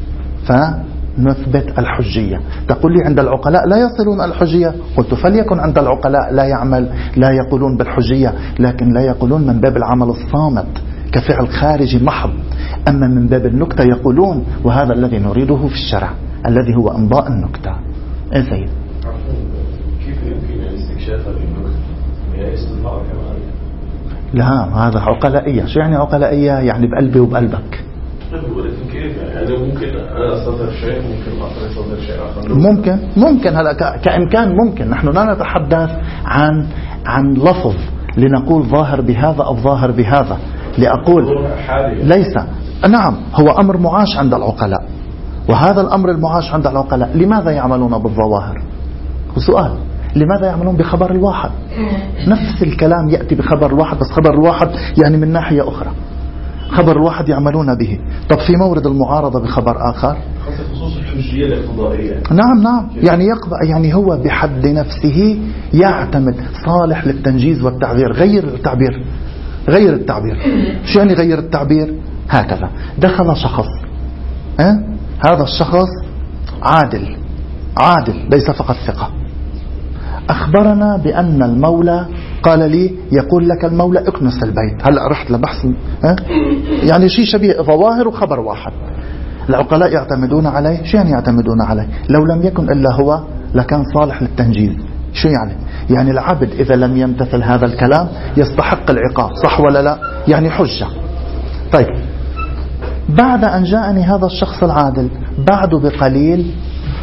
فنثبت الحجية. تقول لي عند العقلاء لا يصلون الحجية، قلت فليكن عند العقلاء لا يعمل لا يقولون بالحجية، لكن لا يقولون من باب العمل الصامت كفعل خارجي محض. أما من باب النكتة يقولون، وهذا الذي نريده في الشرع الذي هو إمضاء النكتة. إيه سيد؟ كيف يمكن الاستكشاف بالنكتة؟ هي استطلاع كمان؟ لا، هذا عقلائية. شو يعني عقلائية؟ يعني بقلبي وبقلبك. ولكن كيف يعني ممكن أنا أستطر شيء ممكن الآخر يستطر شيء آخر؟ ممكن ممكن هلا كإمكان ممكن. نحن لا نتحدث عن عن لفظ لنقول ظاهر بهذا أو ظاهر بهذا لأقول ليس. نعم، هو أمر معاش عند العقلاء، وهذا الأمر المعاش عند العقلاء لماذا يعملون بالظواهر؟ وسؤال، لماذا يعملون بخبر الواحد؟ نفس الكلام يأتي بخبر الواحد، بس خبر الواحد يعني من ناحية أخرى. خبر الواحد يعملون به. طب في مورد المعارضة بخبر آخر، خصوص الحجية الاقتضائية. نعم نعم، يعني يقضى، يعني هو بحد نفسه يعتمد صالح للتنجيز والتعبير. غير التعبير، غير التعبير. شو يعني غير التعبير؟ هكذا دخل شخص، أه؟ هذا الشخص عادل، عادل ليس فقط ثقة، أخبرنا بأن المولى قال لي يقول لك المولى اكنس البيت. هلأ رحت لبحث أه؟ يعني شيء شبيه ظواهر وخبر واحد. العقلاء يعتمدون عليه. شو يعني يعتمدون عليه؟ لو لم يكن إلا هو لكان صالح للتنجيز. شو يعني؟ يعني العبد إذا لم يمتثل هذا الكلام يستحق العقاب، صح ولا لا؟ يعني حجة. طيب، بعد أن جاءني هذا الشخص العادل بعد بقليل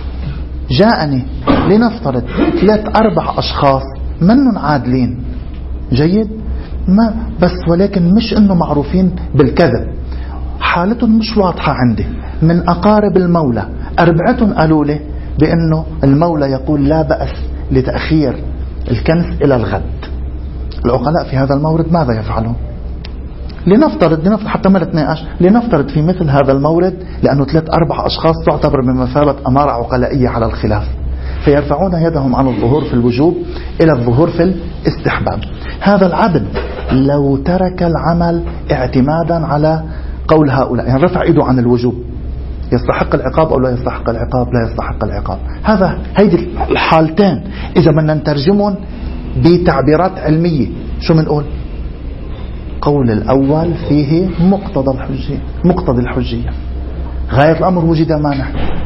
جاءني لنفترض ثلاث أربع أشخاص منهم عادلين، جيد، ما بس ولكن مش إنه معروفين بالكذب، حالتهم مش واضحة عندي، من أقارب المولى. أربعتهم قالوا لي بأنه المولى يقول لا بأس لتأخير الكنس إلى الغد. العقلاء في هذا المورد ماذا يفعلون؟ لنفترض لنفترض حتى ما نتناقش، لنفترض في مثل هذا المورد، لأنه ثلاث أربع أشخاص تعتبر بمثابة أمارة عقلائية على الخلاف، فيرفعون يدهم عن الظهور في الوجوب إلى الظهور في الاستحباب. هذا العبد لو ترك العمل اعتمادا على قول هؤلاء، يعني رفع يده عن الوجوب، يستحق العقاب أو لا يستحق العقاب؟ لا يستحق العقاب. هذا هيدي الحالتين إذا بدنا نترجمهم بتعبيرات علمية شو منقول؟ قول الأول فيه مقتضى الحجية، مقتضى الحجية، غاية الأمر وجد مانع،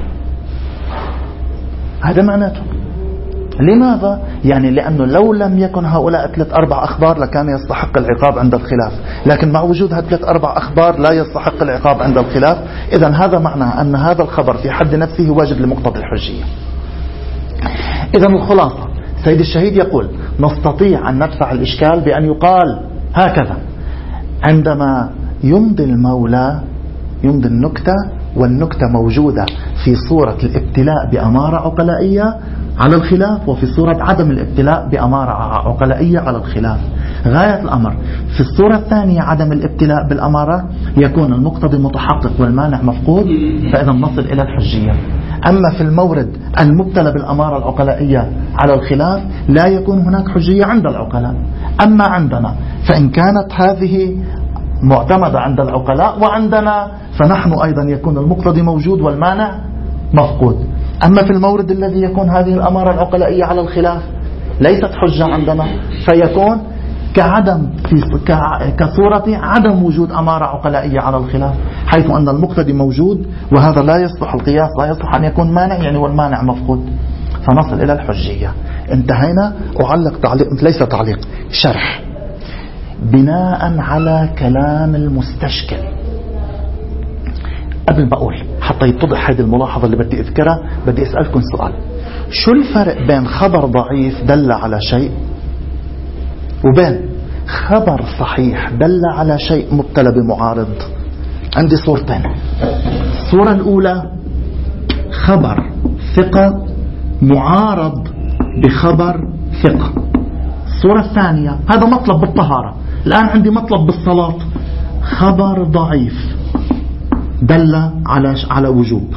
هذا معناته. لماذا؟ يعني لأنه لو لم يكن هؤلاء ثلاث أربع أخبار لكان يستحق العقاب عند الخلاف، لكن مع وجود ثلاث أربع أخبار لا يستحق العقاب عند الخلاف. إذن هذا معناه أن هذا الخبر في حد نفسه واجد لمقتضى الحجية. إذن الخلاصة، سيد الشهيد يقول نستطيع أن ندفع الإشكال بأن يقال هكذا: عندما يمضي المولى يمضي النكتة، والنكتة موجودة في صورة الابتلاء بأمارة عقلائية على الخلاف، وفي صورة عدم الابتلاء بأمارة عقلائية على الخلاف. غاية الأمر في الصورة الثانية عدم الابتلاء بالأمارة يكون المقتضي متحقق والمانع مفقود، فإذا نصل إلى الحجية. أما في المورد المبتلى بالأمارة العقلائية على الخلاف لا يكون هناك حجية عند العقلاء. أما عندنا فإن كانت هذه معتمدة عند العقلاء وعندنا فنحن أيضا يكون المقتضي موجود والمانع مفقود. أما في المورد الذي يكون هذه الأمارة العقلائية على الخلاف ليست حجة عندنا، فيكون كعدم في كصورة عدم وجود أمارة عقلائية على الخلاف، حيث أن المقتضي موجود وهذا لا يصلح القياس، لا يصلح أن يكون مانع، يعني والمانع مفقود، فنصل إلى الحجية. انتهينا. أعلق تعليق، ليس تعليق، شرح بناء على كلام المستشكل. قبل ما أقول حتى يتضح هذه الملاحظة اللي بدي أذكرها، بدي أسألكم سؤال: شو الفرق بين خبر ضعيف دل على شيء وبين خبر صحيح دل على شيء مبتلى بمعارض؟ عندي صورتين. الصورة الأولى خبر ثقة معارض بخبر ثقة. الصورة الثانية هذا مطلب بالطهارة، الآن عندي مطلب بالصلاة، خبر ضعيف دل على على وجوب.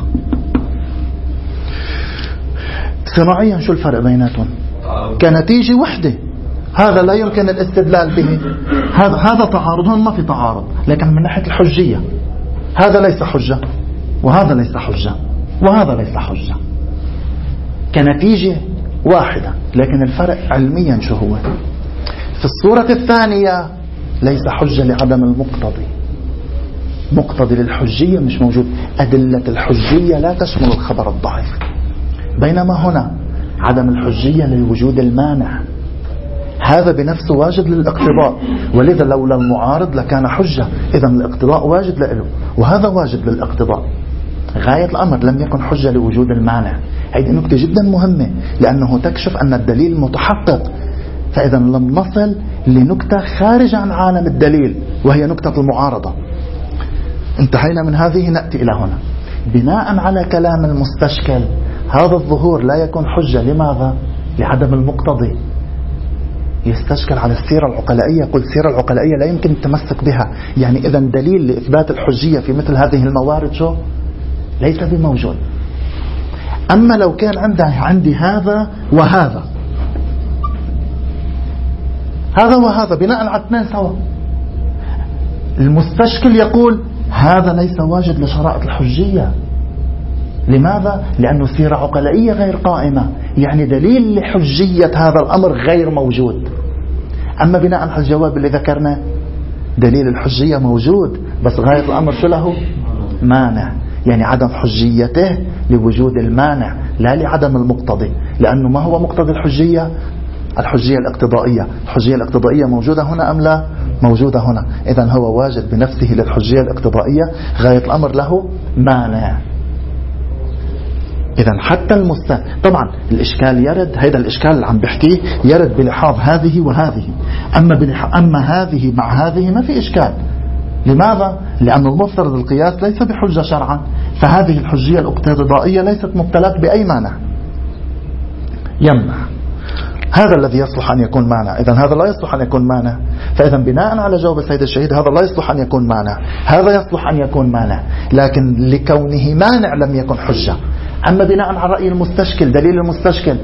صناعيا شو الفرق بيناتهم؟ كنتيجة وحدة، هذا لا يمكن الاستدلال به، هذا هذا تعارض، هون ما في تعارض، لكن من ناحية الحجية هذا ليس حجة وهذا ليس حجة وهذا ليس حجة، كنتيجة واحدة، لكن الفرق علميا شو هو؟ في الصورة الثانية ليس حجة لعدم المقتضي، مقتضي للحجية مش موجود، أدلة الحجية لا تشمل الخبر الضعيف، بينما هنا عدم الحجية لوجود المانع، هذا بنفسه واجد للاقتضاء، ولذا لولا المعارض لكان حجة، إذا الاقتضاء واجد له وهذا واجد للاقتضاء. غاية الأمر لم يكن حجة لوجود المانع. هذه نكتة جدا مهمة لأنه تكشف أن الدليل متحقق، فإذا لم نصل لنكتة خارج عن عالم الدليل وهي نكتة المعارضة. انتهينا من هذه، نأتي إلى هنا. بناء على كلام المستشكل هذا الظهور لا يكون حجة، لماذا؟ لعدم المقتضي. يستشكل على السيرة العقلائية، قل السيرة العقلائية لا يمكن التمسك بها، يعني إذا دليل لإثبات الحجية في مثل هذه الموارد شو؟ ليس بموجود. أما لو كان عندي, عندي هذا وهذا، هذا وهذا بناء على اثنين سوا، المستشكل يقول هذا ليس واجد لشرائط الحجية. لماذا؟ لأنه سيرة عقلائية غير قائمة، يعني دليل لحجية هذا الأمر غير موجود. أما بناء على الجواب اللي ذكرنا دليل الحجية موجود، بس غاية الأمر شو له؟ مانع، يعني عدم حجيته لوجود المانع لا لعدم المقتضي، لأنه ما هو مقتضي الحجية؟ الحجية الاقتضائية. الحجية الاقتضائية موجودة هنا أم لا؟ موجودة هنا، إذن هو واجد بنفسه للحجية الاقتضائية، غاية الأمر له مانع. إذن حتى المست طبعا الإشكال يرد، هذا الإشكال اللي عم بحكيه يرد بلحاظ هذه وهذه، أما بلح... أما هذه مع هذه ما في إشكال. لماذا؟ لأن المفترض القياس ليس بحجة شرعا، فهذه الحجية الاقتضائية ليست مبتلات بأي مانع يمنع. هذا الذي يصلح أن يكون مانع، إذن هذا لا يصلح أن يكون مانع، فإذا بناء على جواب السيد الشهيد هذا لا يصلح أن يكون مانع، هذا يصلح أن يكون مانع، لكن لكونه مانع لم يكن حجة. أما بناء على رأي المستشكل، دليل المستشكل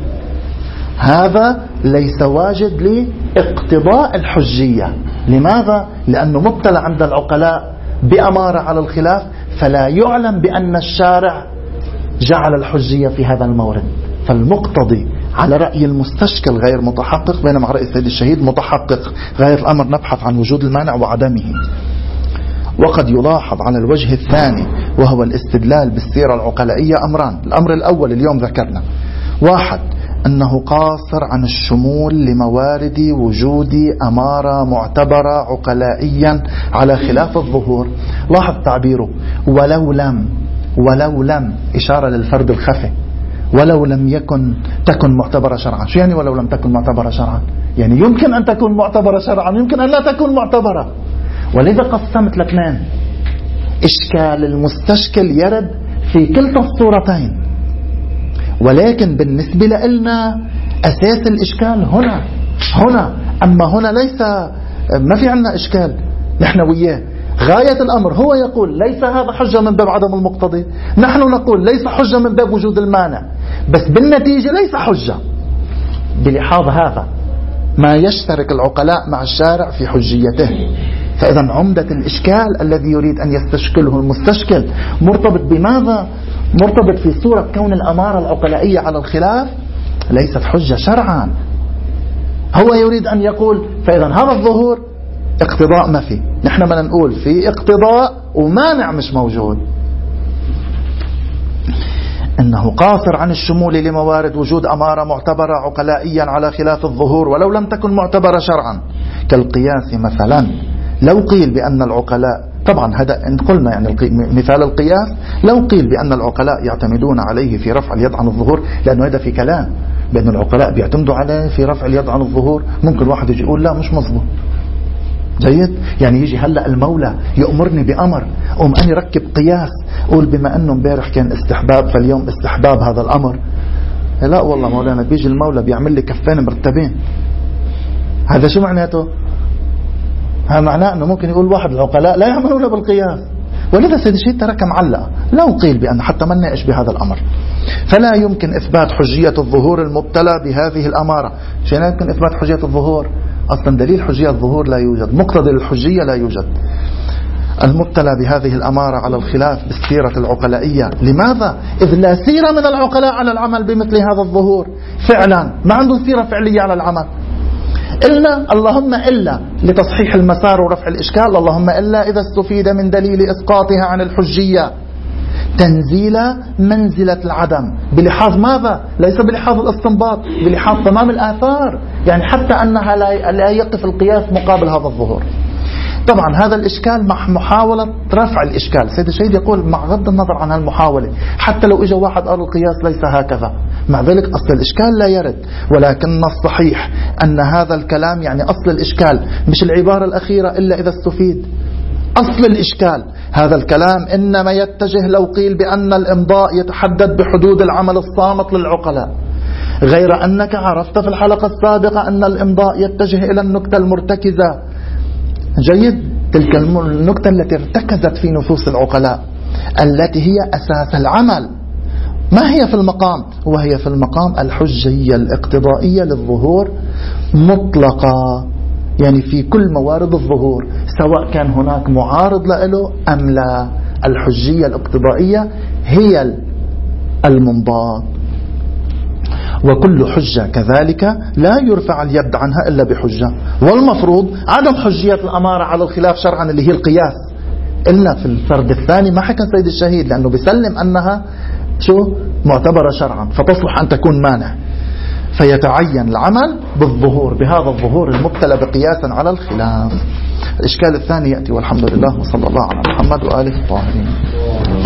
هذا ليس واجد لاقتضاء الحجية. لماذا؟ لأنه مبتلى عند العقلاء بأمارة على الخلاف، فلا يعلم بأن الشارع جعل الحجية في هذا المورد، فالمقتضي على رأي المستشكل غير متحقق، بينما على رأي السيد الشهيد متحقق. غاية الأمر نبحث عن وجود المانع وعدمه. وقد يلاحظ على الوجه الثاني وهو الاستدلال بالسيرة العقلائية أمران. الأمر الأول اليوم ذكرنا، واحد أنه قاصر عن الشمول لموارد وجود أمارة معتبرة عقلائيا على خلاف الظهور. لاحظ تعبيره ولو لم، ولو لم إشارة للفرد الخفي، ولو لم يكن تكن معتبرة شرعا. شو يعني ولو لم تكن معتبرة شرعا؟ يعني يمكن أن تكون معتبرة شرعا، يمكن أن لا تكون معتبرة. ولذا قسمت لاثنين، إشكال المستشكل يرد في كلتا الصورتين، ولكن بالنسبة لنا أساس الإشكال هنا هنا أما هنا ليس، ما في عنا إشكال نحن وياه. غاية الأمر هو يقول ليس هذا حجة من باب عدم المقتضي، نحن نقول ليس حجة من باب وجود المانع، بس بالنتيجة ليس حجة. بلحاظ هذا ما يشترك العقلاء مع الشارع في حجيته. فإذا عمدة الإشكال الذي يريد أن يستشكله المستشكل مرتبط بماذا؟ مرتبط في صورة كون الأمارة العقلائية على الخلاف ليست حجة شرعا. هو يريد أن يقول فإذا هذا الظهور اقتضاء ما فيه، نحن ما نقول في اقتضاء ومانع مش موجود. إنه قاصر عن الشمول لموارد وجود أمارة معتبرة عقلائيا على خلاف الظهور ولو لم تكن معتبرة شرعا، كالقياس مثلا. لو قيل بأن العقلاء، طبعا هذا إن قلنا يعني مثال القياس، لو قيل بأن العقلاء يعتمدون عليه في رفع اليد عن الظهور، لأنه هذا في كلام بأن العقلاء بيعتمدوا عليه في رفع اليد عن الظهور، ممكن واحد يجي يقول لا مش مظبوط. جيد؟ يعني يجي هلأ المولى يأمرني بأمر أم أني ركب قياس، قول بما أنه امبارح كان استحباب فاليوم استحباب هذا الأمر. لا والله مولانا، بيجي المولى بيعمل لي كفين مرتبين. هذا شو معناته؟ هذا معناه أنه ممكن يقول واحد العقلاء لا يعملون بالقياس، ولذا سيد الشيء ترك معلقة. لو قيل بأن حتى ما نناقش بهذا الأمر، فلا يمكن إثبات حجية الظهور المبتلى بهذه الأمارة. شو يمكن إثبات حجية الظهور؟ أصلا دليل حجية الظهور لا يوجد، مقتضى الحجية لا يوجد. المبتلى بهذه الأمارة على الخلاف بالسيرة العقلائية. لماذا؟ إذ لا سيرة من العقلاء على العمل بمثل هذا الظهور فعلا، ما عندهم سيرة فعلية على العمل. إلا اللهم إلا لتصحيح المسار ورفع الإشكال، اللهم إلا إذا استفيد من دليل إسقاطها عن الحجية تنزيل منزلة العدم بلحاظ ماذا؟ ليس بلحاظ الاستنباط، بلحاظ تمام الآثار، يعني حتى أنها لا يقف القياس مقابل هذا الظهور. طبعا هذا الإشكال مع محاولة رفع الإشكال. سيد الشهيد يقول مع غض النظر عن هالمحاولة، حتى لو إجا واحد قال القياس ليس هكذا، مع ذلك أصل الإشكال لا يرد. ولكن الصحيح أن هذا الكلام يعني أصل الإشكال مش العبارة الأخيرة إلا إذا استفيد. أصل الإشكال هذا الكلام إنما يتجه لو قيل بأن الإمضاء يتحدد بحدود العمل الصامت للعقلاء، غير أنك عرفت في الحلقة السابقة أن الإمضاء يتجه إلى النكتة المرتكزة. جيد، تلك النكتة التي ارتكزت في نفوس العقلاء التي هي أساس العمل. ما هي في المقام؟ وهي في المقام الحجية الاقتضائية للظهور مطلقة، يعني في كل موارد الظهور سواء كان هناك معارض له أم لا، الحجية الاقتضائية هي المنضبط. وكل حجة كذلك لا يرفع اليد عنها إلا بحجة. والمفروض عدم حجية الأمارة على الخلاف شرعا اللي هي القياس، إلا في الفرد الثاني ما حكى سيد الشهيد، لأنه بيسلم أنها شو معتبرة شرعا فتصلح أن تكون مانع، فيتعين العمل بالظهور، بهذا الظهور المبتلى بقياسا على الخلاف. الإشكال الثاني يأتي والحمد لله وصلى الله على محمد وآله الطاهرين.